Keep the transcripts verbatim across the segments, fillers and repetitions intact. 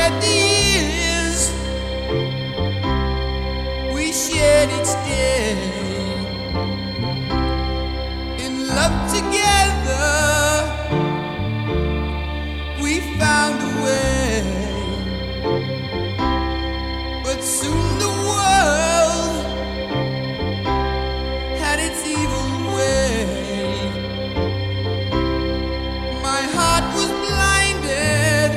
that the years we shared each day in love together, we found a way. But soon the world had its evil way. My heart was blinded,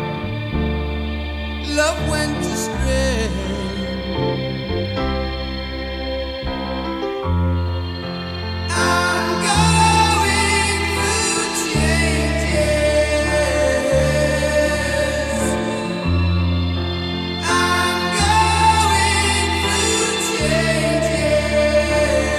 love went astray. I'm going through changes. I'm going through changes.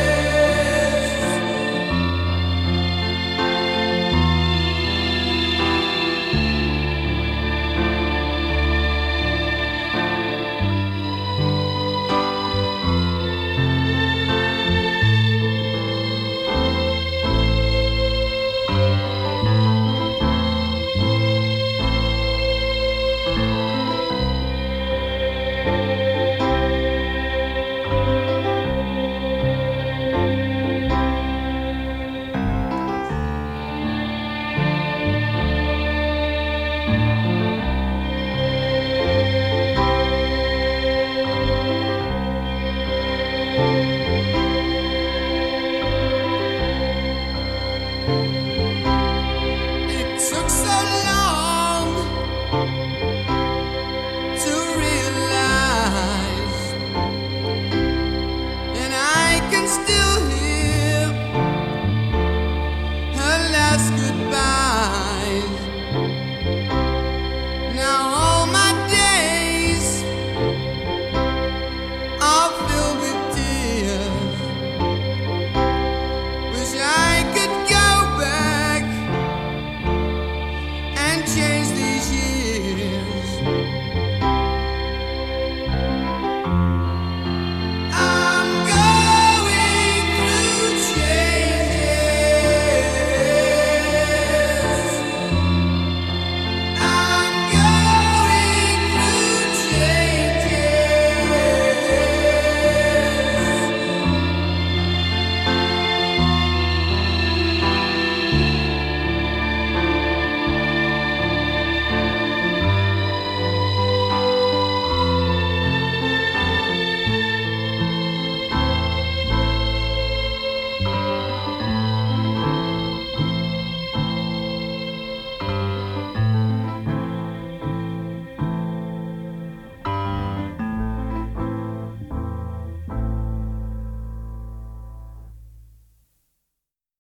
It took so long to realize, and I can still hear her last goodbyes. Now all my days are filled with tears. Wish I could go back and change